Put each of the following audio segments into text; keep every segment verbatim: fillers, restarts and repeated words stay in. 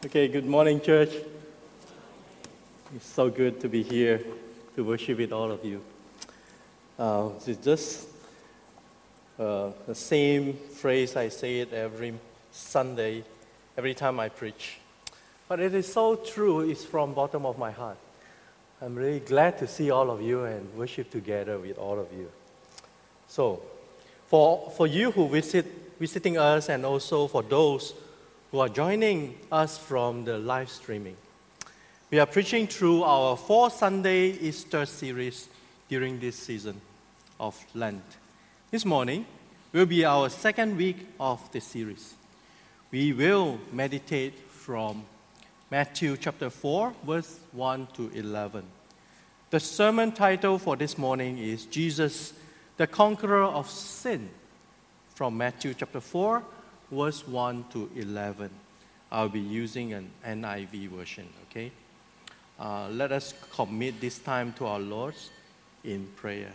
Okay, good morning, church. It's so good to be here to worship with all of you. Uh, it's just uh, the same phrase I say it every Sunday, every time I preach. But it is so true, it's from bottom of my heart. I'm really glad to see all of you and worship together with all of you. So, for, for you who visit, visiting us and also for those who are joining us from the live streaming, we are preaching through our four Sunday Easter series during this season of Lent. This morning will be our second week of the series. We will meditate from Matthew chapter four, verse one to eleven. The sermon title for this morning is Jesus, the Conqueror of Sin, from Matthew chapter four, verse one to eleven. I'll be using an N I V version, okay? Uh, let us commit this time to our Lord in prayer.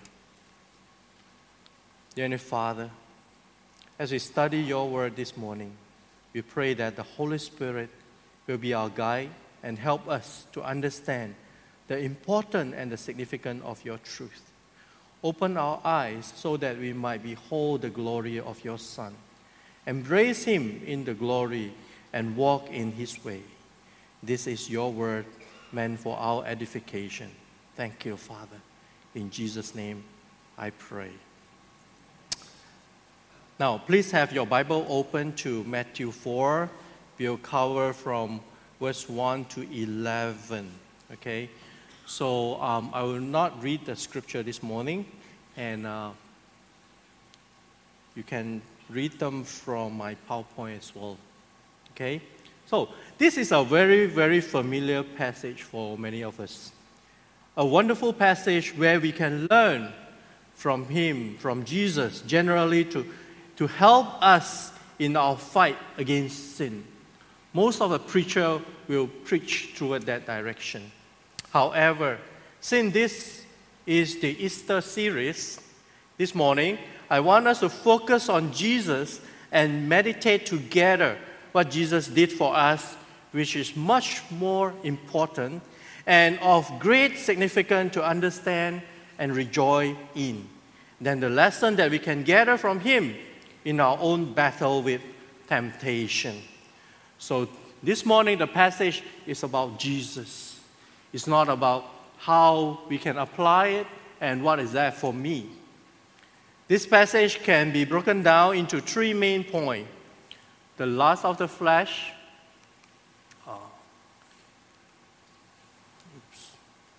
Dear Heavenly Father, as we study your word this morning, we pray that the Holy Spirit will be our guide and help us to understand the importance and the significance of your truth. Open our eyes so that we might behold the glory of your Son. Embrace him in the glory and walk in his way. This is your word meant for our edification. Thank you, Father. In Jesus' name, I pray. Now, please have your Bible open to Matthew four. We'll cover from verse one to eleven, okay? So um, I will not read the scripture this morning, and uh, you can read them from my PowerPoint as well, okay? So this is a very, very familiar passage for many of us. A wonderful passage where we can learn from him, from Jesus, generally to, to help us in our fight against sin. Most of the preacher will preach toward that direction. However, since this is the Easter series, this morning, I want us to focus on Jesus and meditate together what Jesus did for us, which is much more important and of great significance to understand and rejoice in than the lesson that we can gather from him in our own battle with temptation. So this morning, the passage is about Jesus. It's not about how we can apply it and what is that for me. This passage can be broken down into three main points. The lust of the flesh. Oh. Oops.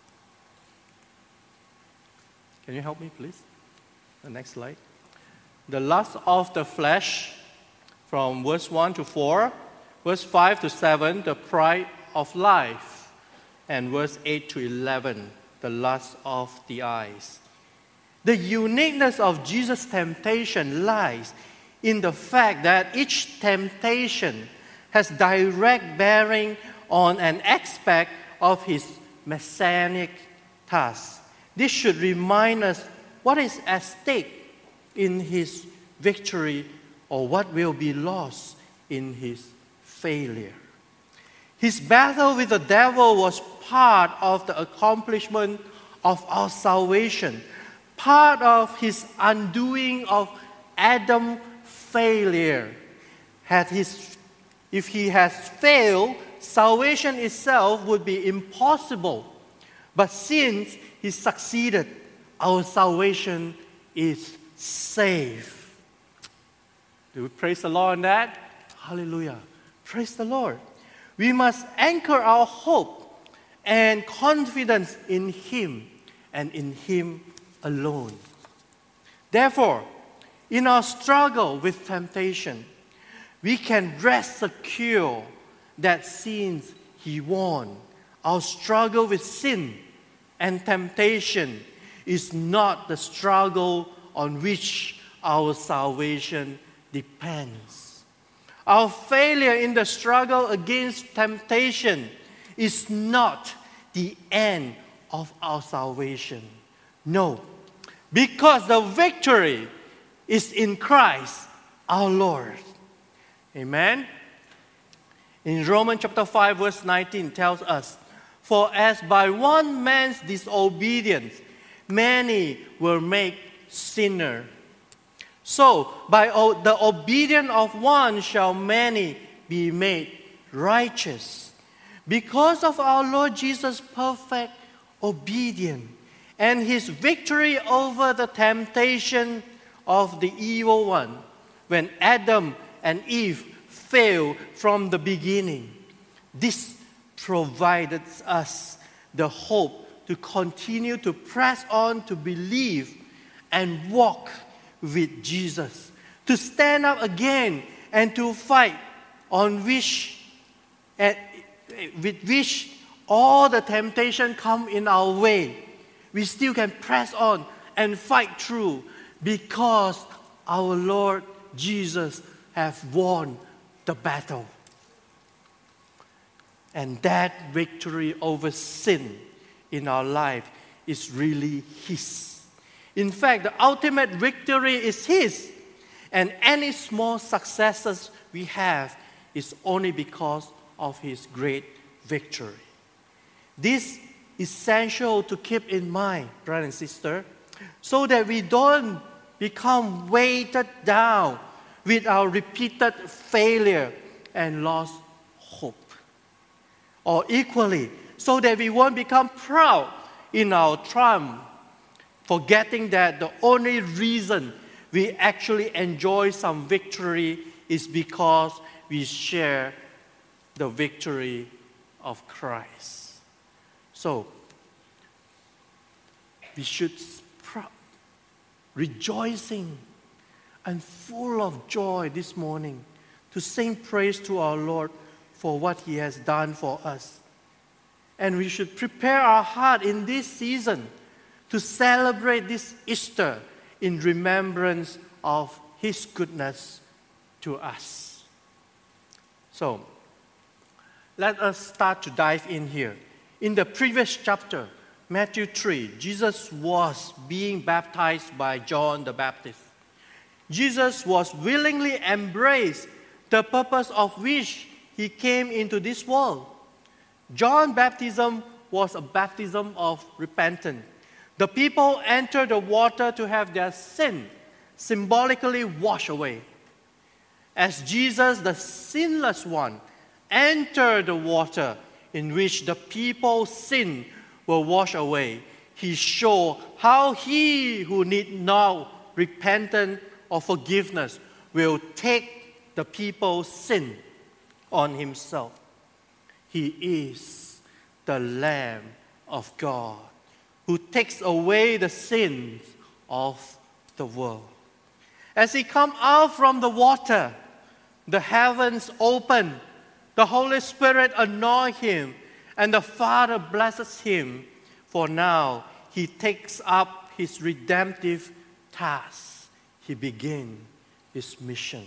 Can you help me, please? The next slide. The lust of the flesh, from verse one to four. Verse five to seven, the pride of life. And verse eight to eleven, the lust of the eyes. The uniqueness of Jesus' temptation lies in the fact that each temptation has direct bearing on an aspect of his messianic task. This should remind us what is at stake in his victory or what will be lost in his failure. His battle with the devil was part of the accomplishment of our salvation, part of his undoing of Adam's failure. Had his, if he has failed, salvation itself would be impossible. But since he succeeded, our salvation is safe. Do we praise the Lord on that? Hallelujah. Praise the Lord. We must anchor our hope and confidence in him and in him alone. Therefore, in our struggle with temptation, we can rest secure that since he won, our struggle with sin and temptation is not the struggle on which our salvation depends. Our failure in the struggle against temptation is not the end of our salvation. No, because the victory is in Christ our Lord. Amen? In Romans chapter five, verse nineteen tells us, "For as by one man's disobedience, many were made sinners, so by o- the obedience of one shall many be made righteous." Because of our Lord Jesus' perfect obedience and his victory over the temptation of the evil one, when Adam and Eve failed from the beginning, this provided us the hope to continue to press on to believe and walk with Jesus, to stand up again and to fight on which, uh, with which all the temptation come in our way. We still can press on and fight through because our Lord Jesus has won the battle. And that victory over sin in our life is really His. In fact, the ultimate victory is His. And any small successes we have is only because of His great victory. This is essential to keep in mind, brother and sister, so that we don't become weighted down with our repeated failure and lost hope. Or equally, so that we won't become proud in our triumph, forgetting that the only reason we actually enjoy some victory is because we share the victory of Christ. So, we should sprout, rejoicing and full of joy this morning to sing praise to our Lord for what He has done for us. And we should prepare our heart in this season to celebrate this Easter in remembrance of His goodness to us. So, let us start to dive in here. In the previous chapter, Matthew three, Jesus was being baptized by John the Baptist. Jesus was willingly embraced the purpose of which He came into this world. John's baptism was a baptism of repentance. The people entered the water to have their sin symbolically washed away. As Jesus, the sinless one, entered the water in which the people's sin were washed away, He showed how He who need no repentance or forgiveness will take the people's sin on Himself. He is the Lamb of God who takes away the sins of the world. As He comes out from the water, the heavens open, the Holy Spirit anoints Him, and the Father blesses Him, for now He takes up His redemptive task. He begins His mission.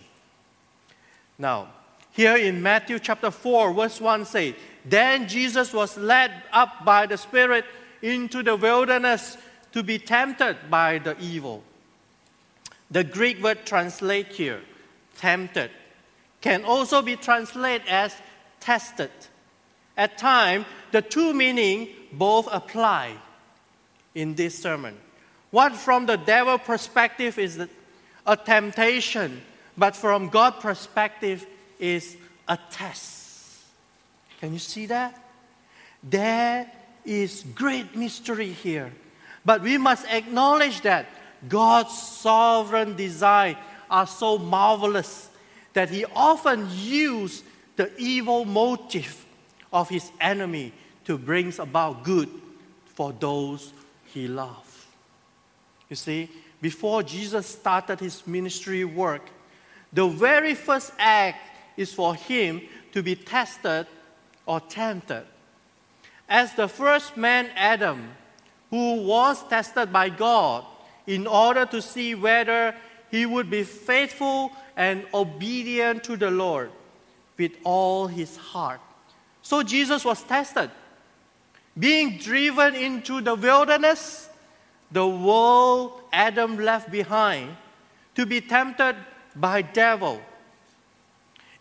Now, here in Matthew chapter four, verse one says, "Then Jesus was led up by the Spirit into the wilderness to be tempted by the evil." The Greek word translated here, tempted, can also be translated as tested. At times, the two meanings both apply in this sermon. What from the devil's perspective is a temptation, but from God's perspective is a test. Can you see that? There is great mystery here. But we must acknowledge that God's sovereign design are so marvelous that He often uses the evil motive of His enemy to bring about good for those He loves. You see, before Jesus started His ministry work, the very first act is for Him to be tested or tempted. As the first man, Adam, who was tested by God in order to see whether he would be faithful and obedient to the Lord with all his heart. So Jesus was tested. Being driven into the wilderness, the world Adam left behind, to be tempted by devil.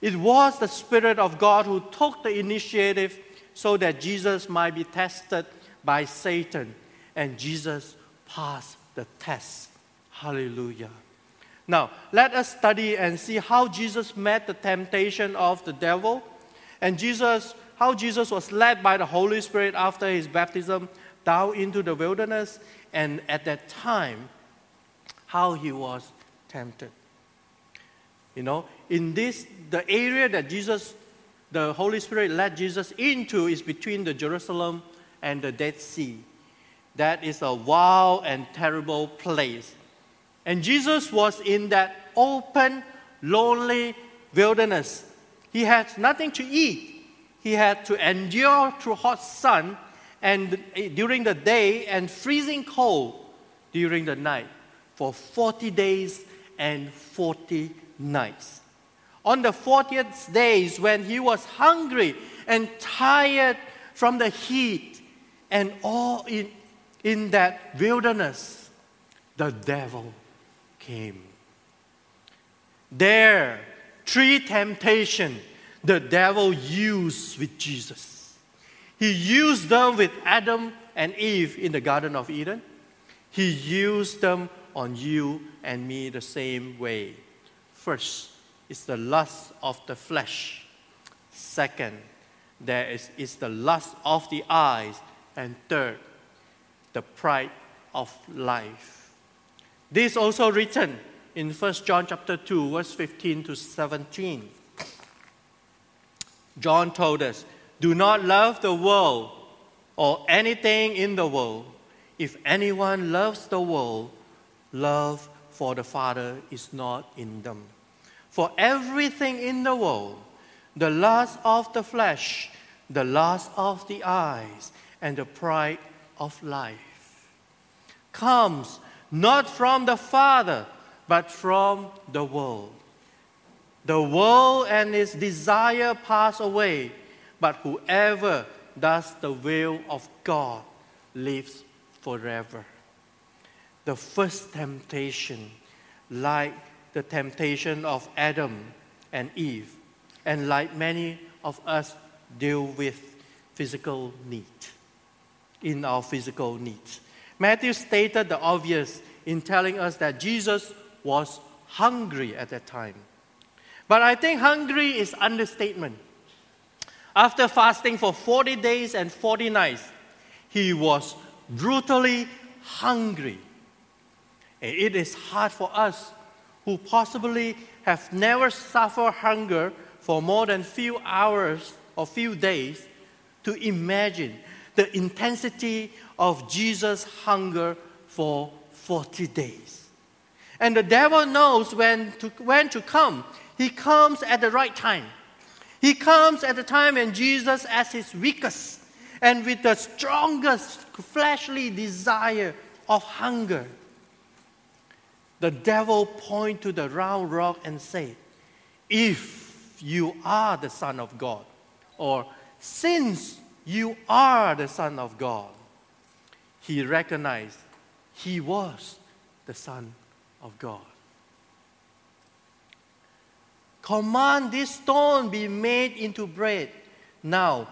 It was the Spirit of God who took the initiative so that Jesus might be tested by Satan, and Jesus passed the test. Hallelujah. Now, let us study and see how Jesus met the temptation of the devil, and Jesus, how Jesus was led by the Holy Spirit after his baptism down into the wilderness, and at that time, how he was tempted. You know, in this, the area that Jesus, the Holy Spirit led Jesus into is between the Jerusalem and the Dead Sea. That is a wild and terrible place. And Jesus was in that open, lonely wilderness. He had nothing to eat. He had to endure through hot sun and during the day and freezing cold during the night for forty days and forty nights. On the fortieth days, when he was hungry and tired from the heat and all in, in that wilderness, the devil came. There, three temptations the devil used with Jesus. He used them with Adam and Eve in the Garden of Eden. He used them on you and me the same way. First is the lust of the flesh. Second, there is, is the lust of the eyes. And third, the pride of life. This is also written in First John chapter two, verse fifteen to seventeen. John told us, do not love the world or anything in the world. If anyone loves the world, love for the Father is not in them. For everything in the world, the lust of the flesh, the lust of the eyes, and the pride of life, comes not from the Father, but from the world. The world and its desire pass away, but whoever does the will of God lives forever. The first temptation, like the temptation of Adam and Eve, and like many of us deal with physical need, in our physical needs. Matthew stated the obvious in telling us that Jesus was hungry at that time. But I think hungry is understatement. After fasting for forty days and forty nights, he was brutally hungry. And it is hard for us who possibly have never suffered hunger for more than few hours or few days to imagine the intensity of Jesus' hunger for forty days. And the devil knows when to, when to come. He comes at the right time. He comes at the time when Jesus, at his weakest and with the strongest fleshly desire of hunger, the devil point to the round rock and say, if you are the Son of God, or since you are the Son of God, he recognized he was the Son of God. Command this stone be made into bread. Now,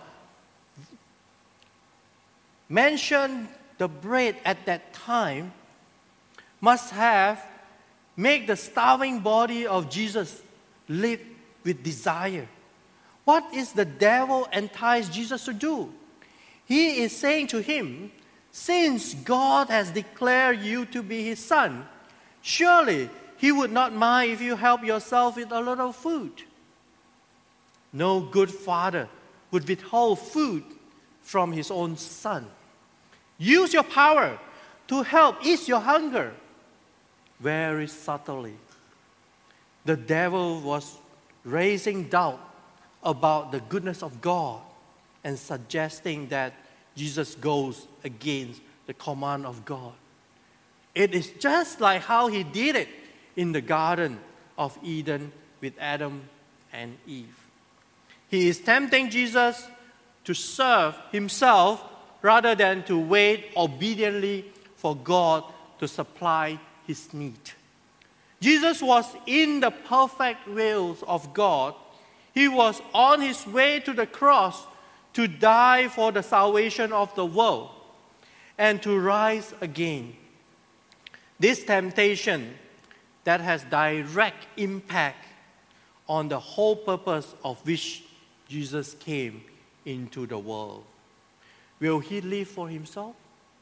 mention the bread at that time must have made the starving body of Jesus live with desire. What is the devil entice Jesus to do? He is saying to him, since God has declared you to be his son, surely he would not mind if you help yourself with a little food. No good father would withhold food from his own son. Use your power to help ease your hunger. Very subtly, the devil was raising doubt about the goodness of God and suggesting that Jesus goes against the command of God. It is just like how he did it in the Garden of Eden with Adam and Eve. He is tempting Jesus to serve himself rather than to wait obediently for God to supply his need. Jesus was in the perfect will of God. He was on his way to the cross to die for the salvation of the world and to rise again. This temptation that has direct impact on the whole purpose of which Jesus came into the world. Will he live for himself?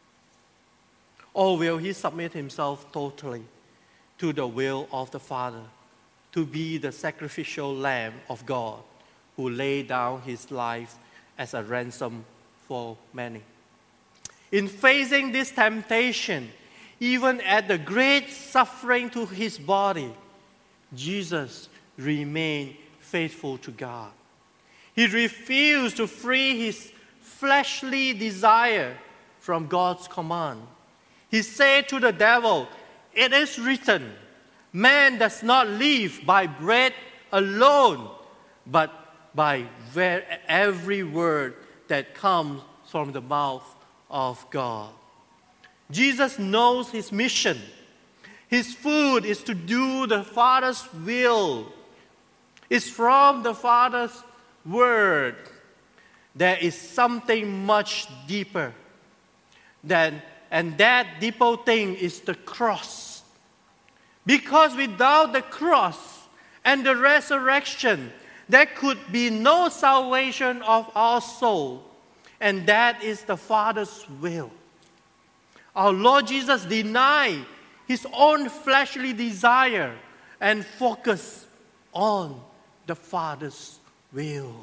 Or will he submit himself totally to the will of the Father, to be the sacrificial Lamb of God who laid down his life as a ransom for many? In facing this temptation, even at the great suffering to his body, Jesus remained faithful to God. He refused to free his fleshly desire from God's command. He said to the devil, "It is written, man does not live by bread alone, but by every word that comes from the mouth of God." Jesus knows his mission. His food is to do the Father's will. It's from the Father's word. There is something much deeper than, and that deeper thing is the cross. Because without the cross and the resurrection, there could be no salvation of our soul, and that is the Father's will. Our Lord Jesus denied his own fleshly desire and focused on the Father's will.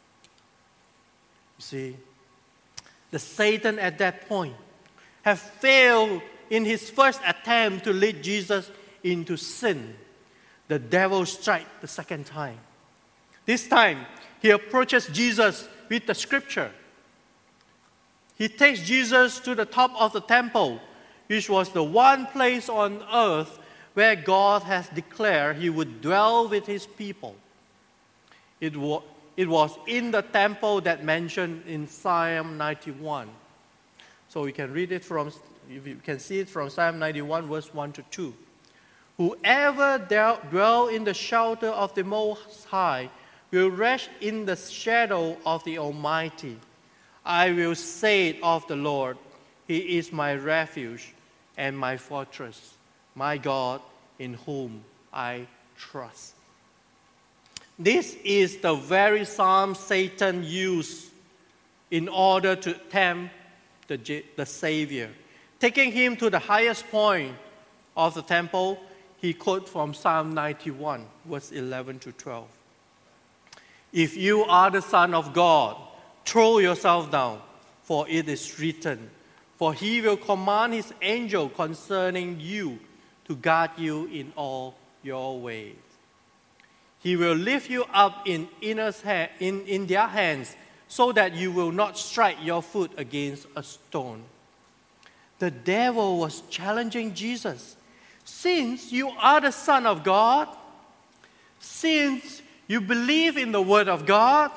You see, the Satan at that point had failed in his first attempt to lead Jesus into sin. The devil struck the second time. This time, he approaches Jesus with the scripture. He takes Jesus to the top of the temple, which was the one place on earth where God has declared he would dwell with his people. It was, it was in the temple that mentioned in Psalm ninety-one. So we can read it from, you can see it from Psalm ninety-one, verse one to two. Whoever dwell in the shelter of the Most High will rest in the shadow of the Almighty. I will say of the Lord, He is my refuge and my fortress, my God in whom I trust. This is the very psalm Satan used in order to tempt the, the Savior. Taking him to the highest point of the temple, he quotes from Psalm ninety-one, verse eleven to twelve. If you are the Son of God, throw yourself down, for it is written, for he will command his angel concerning you to guard you in all your ways. He will lift you up in, inner ha- in, in their hands so that you will not strike your foot against a stone. The devil was challenging Jesus. Since you are the Son of God, since you believe in the Word of God,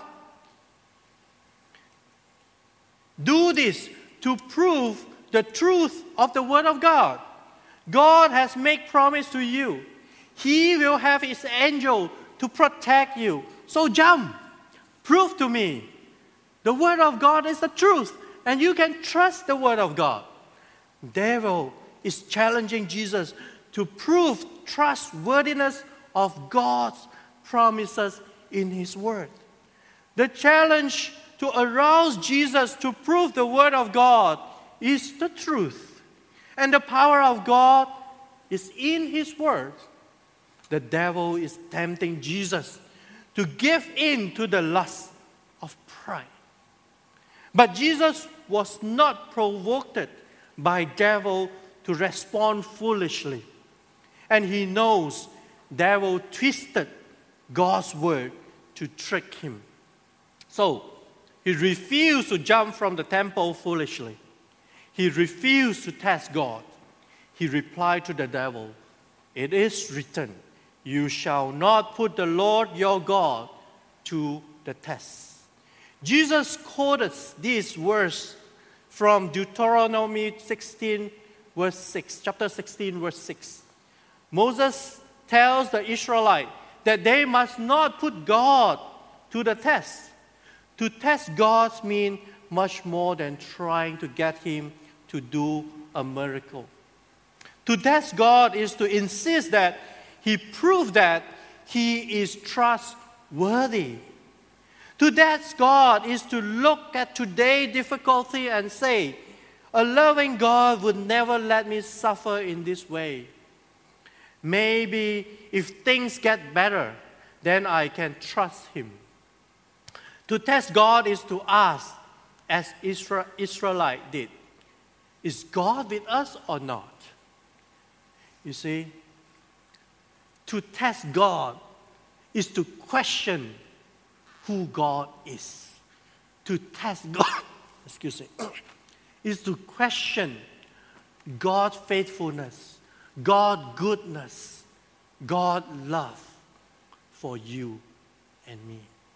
do this to prove the truth of the Word of God. God has made promise to you. He will have His angel to protect you. So jump. Prove to me. The Word of God is the truth, and you can trust the Word of God. The devil is challenging Jesus to prove trustworthiness of God's promises in His Word. The challenge to arouse Jesus to prove the Word of God is the truth. And the power of God is in His Word. The devil is tempting Jesus to give in to the lust of pride. But Jesus was not provoked by devil to respond foolishly. And he knows devil twisted God's word to trick him. So, he refused to jump from the temple foolishly. He refused to test God. He replied to the devil, "It is written, you shall not put the Lord your God to the test." Jesus quoted this verse from Deuteronomy sixteen, verse six, chapter sixteen, verse six. Moses tells the Israelites that they must not put God to the test. To test God means much more than trying to get him to do a miracle. To test God is to insist that he prove that he is trustworthy. To test God is to look at today's difficulty and say, a loving God would never let me suffer in this way. Maybe if things get better, then I can trust him. To test God is to ask, as Israel, Israelite did, is God with us or not? You see, to test God is to question who God is. To test God, excuse me, is to question God's faithfulness, God's goodness, God's love for you and me.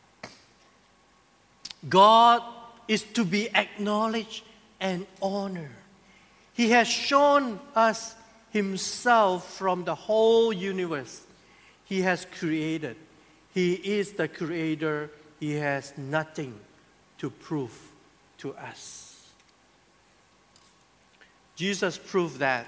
God is to be acknowledged and honored. He has shown us himself from the whole universe he has created. He is the creator. He has nothing to prove to us. Jesus proved that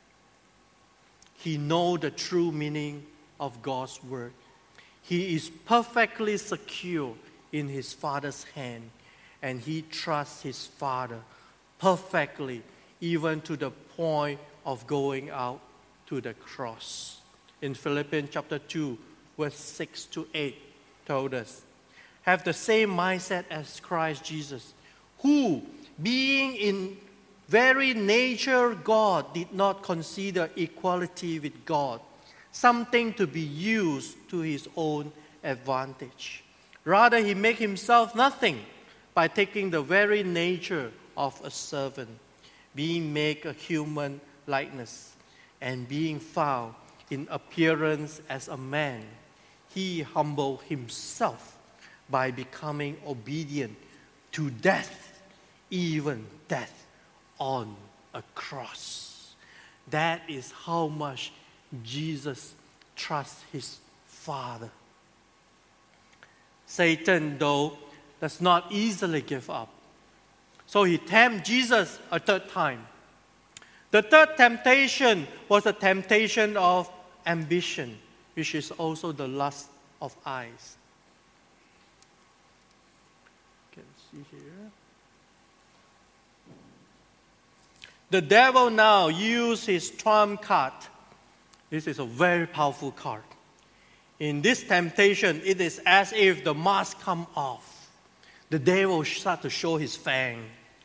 he knows the true meaning of God's word. He is perfectly secure in his Father's hand, and he trusts his Father perfectly, even to the point of going out to the cross. In Philippians chapter two, verse six to eight, told us, have the same mindset as Christ Jesus, who, being in very nature God, did not consider equality with God something to be used to his own advantage. Rather, he made himself nothing by taking the very nature of a servant, being made a human likeness, and being found in appearance as a man. He humbled himself by becoming obedient to death, even death on a cross. That is how much Jesus trusts his Father. Satan, though, does not easily give up. So he tempted Jesus a third time. The third temptation was a temptation of ambition, which is also the lust of eyes. You can see here. The devil now used his trump card. This is a very powerful card. In this temptation, it is as if the mask comes off. The devil starts to show his fang.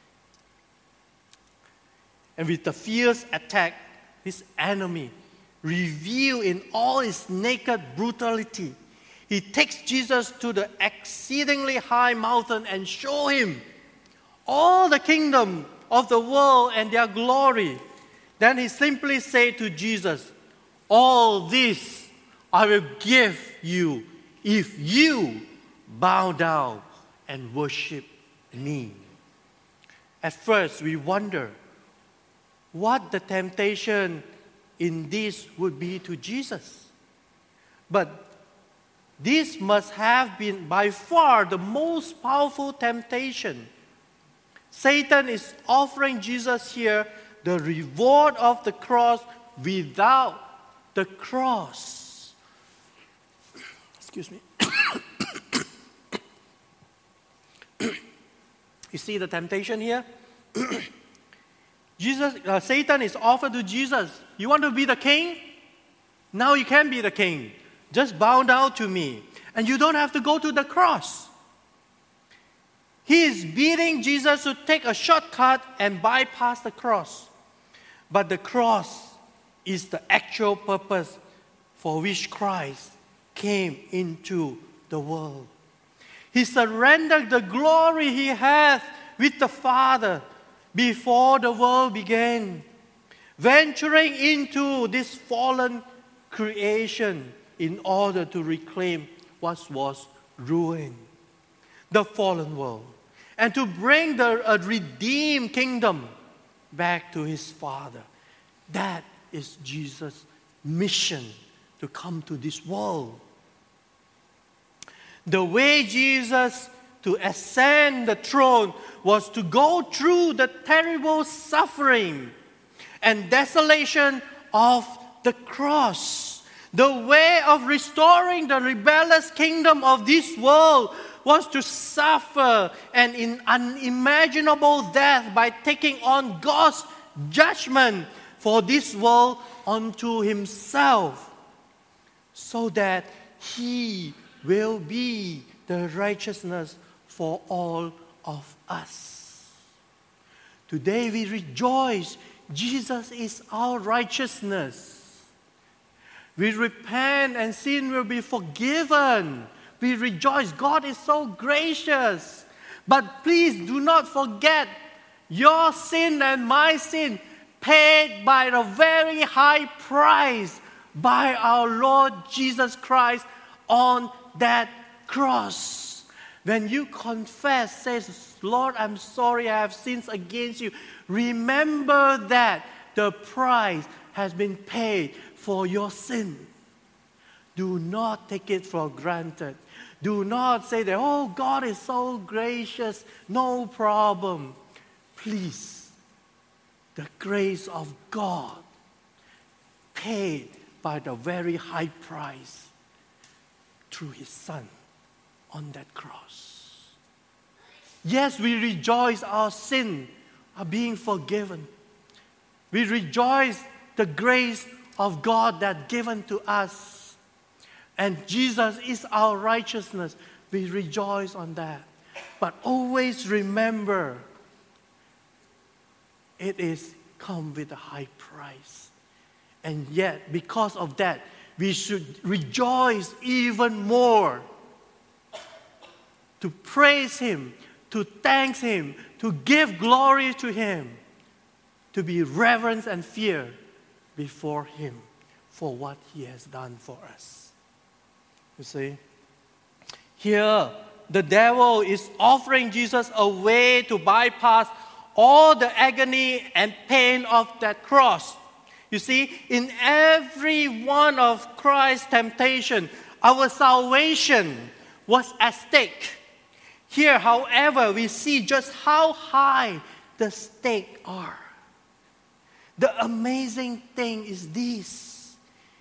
And with the fierce attack, his enemy revealed in all his naked brutality, he takes Jesus to the exceedingly high mountain and shows him all the kingdom of the world and their glory. Then he simply said to Jesus, all this I will give you if you bow down and worship me. At first, we wonder what the temptation in this would be to Jesus. But this must have been by far the most powerful temptation. Satan is offering Jesus here the reward of the cross without the cross. Excuse me. You see the temptation here? Jesus, uh, Satan is offered to Jesus. You want to be the king? Now you can be the king. Just bow down to me. And you don't have to go to the cross. He is beating Jesus to take a shortcut and bypass the cross. But the cross is the actual purpose for which Christ came into the world. He surrendered the glory he had with the Father before the world began, venturing into this fallen creation in order to reclaim what was ruined, the fallen world, and to bring the a redeemed kingdom back to his Father. That is Jesus' mission, to come to this world. The way Jesus to ascend the throne was to go through the terrible suffering and desolation of the cross. The way of restoring the rebellious kingdom of this world was to suffer an unimaginable death by taking on God's judgment for this world unto himself, so that he will be the righteousness for all of us. Today we rejoice. Jesus is our righteousness. We repent and sin will be forgiven. We rejoice. God is so gracious. But please do not forget your sin and my sin paid by a very high price by our Lord Jesus Christ on that cross. When you confess, says, Lord, I'm sorry, I have sinned against you. Remember that the price has been paid for your sin. Do not take it for granted. Do not say that, oh, God is so gracious, no problem. Please, the grace of God paid by the very high price through His Son on that cross. Yes, we rejoice our sin are being forgiven. We rejoice the grace of God that given to us. And Jesus is our righteousness. We rejoice on that. But always remember, it is come with a high price. And yet, because of that, we should rejoice even more. To praise Him, to thank Him, to give glory to Him, to be reverence and fear before Him for what He has done for us. You see, here the devil is offering Jesus a way to bypass all the agony and pain of that cross. You see, in every one of Christ's temptation, our salvation was at stake. Here, however, we see just how high the stakes are. The amazing thing is this: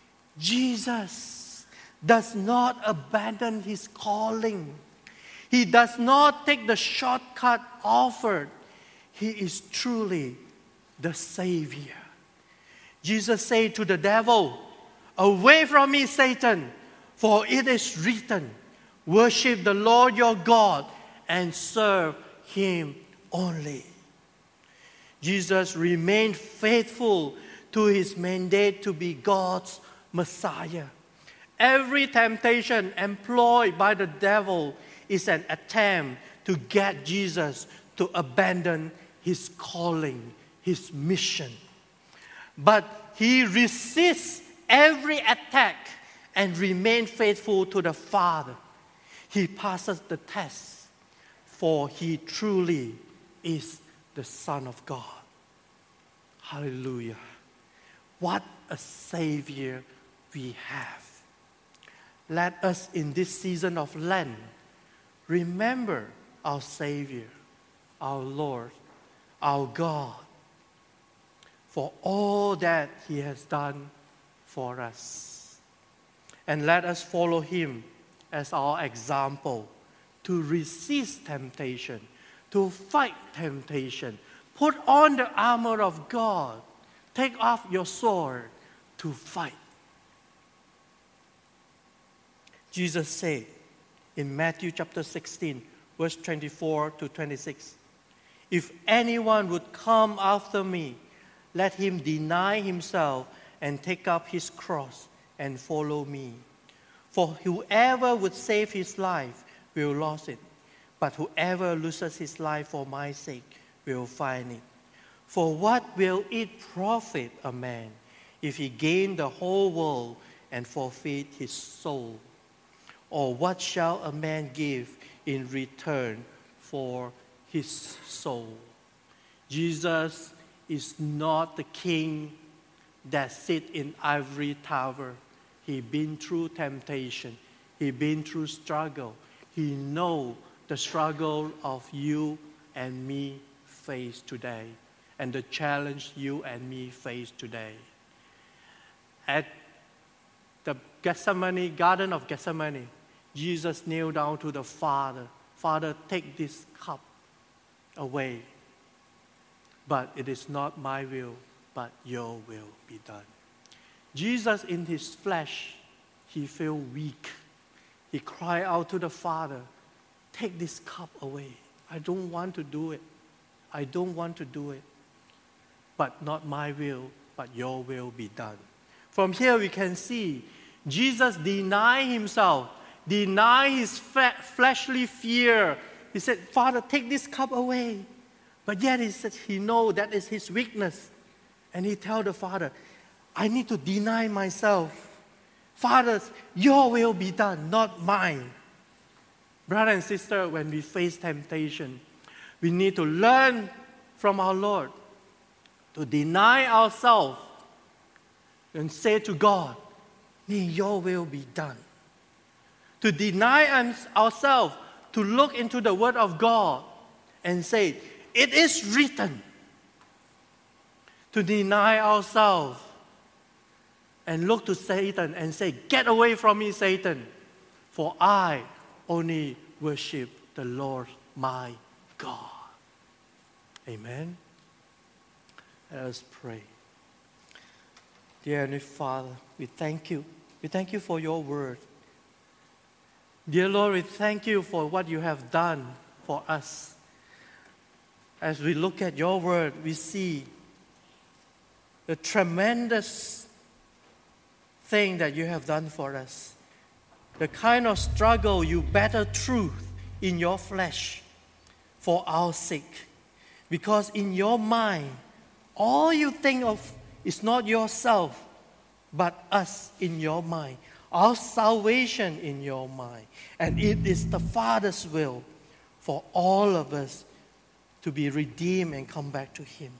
Jesus does not abandon His calling. He does not take the shortcut offered. He is truly the Savior. Jesus said to the devil, "Away from me, Satan, for it is written, worship the Lord your God and serve Him only." Jesus remained faithful to His mandate to be God's Messiah. Every temptation employed by the devil is an attempt to get Jesus to abandon His calling, His mission. But He resists every attack and remains faithful to the Father. He passes the test, for He truly is the Son of God. Hallelujah. What a Savior we have. Let us, in this season of Lent, remember our Savior, our Lord, our God, for all that He has done for us. And let us follow Him as our example to resist temptation, to fight temptation. Put on the armor of God. Take off your sword to fight. Jesus said in Matthew chapter sixteen, verse twenty-four to twenty-six, "If anyone would come after me, let him deny himself and take up his cross and follow me. For whoever would save his life will lose it, but whoever loses his life for my sake will find it. For what will it profit a man if he gain the whole world and forfeit his soul? Or what shall a man give in return for his soul?" Jesus is not the king that sits in ivory tower. He been through temptation. He been through struggle. He knows the struggle of you and me face today, and the challenge you and me face today. At the Gethsemane, Garden of Gethsemane, Jesus kneeled down to the Father. Father, take this cup away. But it is not my will, but your will be done. Jesus in his flesh, he felt weak. He cried out to the Father, take this cup away. I don't want to do it. I don't want to do it. But not my will, but your will be done. From here we can see Jesus denied himself, denied his fleshly fear. He said, Father, take this cup away. But yet he said he knows that is his weakness. And he tells the Father, I need to deny myself. Father, your will be done, not mine. Brother and sister, when we face temptation, we need to learn from our Lord to deny ourselves and say to God, may your will be done. To deny ourselves, to look into the Word of God and say, it is written. To deny ourselves and look to Satan and say, get away from me, Satan, for I only worship the Lord my God. Amen. Let us pray. Dear Heavenly Father, we thank you. We thank you for your word. Dear Lord, we thank you for what you have done for us. As we look at your word, we see the tremendous thing that you have done for us. The kind of struggle you battle through in your flesh for our sake. Because in your mind, all you think of is not yourself, but us in your mind. Our salvation in your mind. And it is the Father's will for all of us to be redeemed and come back to Him.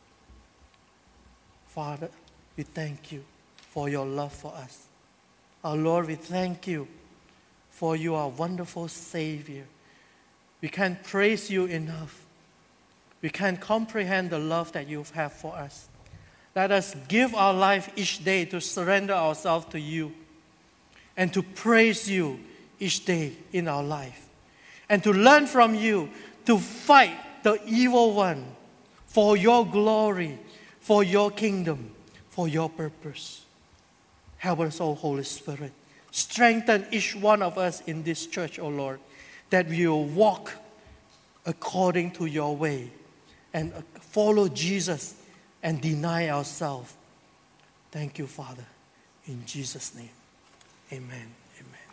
Father, we thank you for your love for us. Our Lord, we thank you for you are a wonderful Savior. We can't praise you enough. We can't comprehend the love that you have for us. Let us give our life each day to surrender ourselves to you and to praise you each day in our life and to learn from you to fight the evil one for your glory, for your kingdom, for your purpose. Help us, O Holy Spirit. Strengthen each one of us in this church, O Lord, that we will walk according to your way and follow Jesus and deny ourselves. Thank you, Father. In Jesus' name, amen. Amen.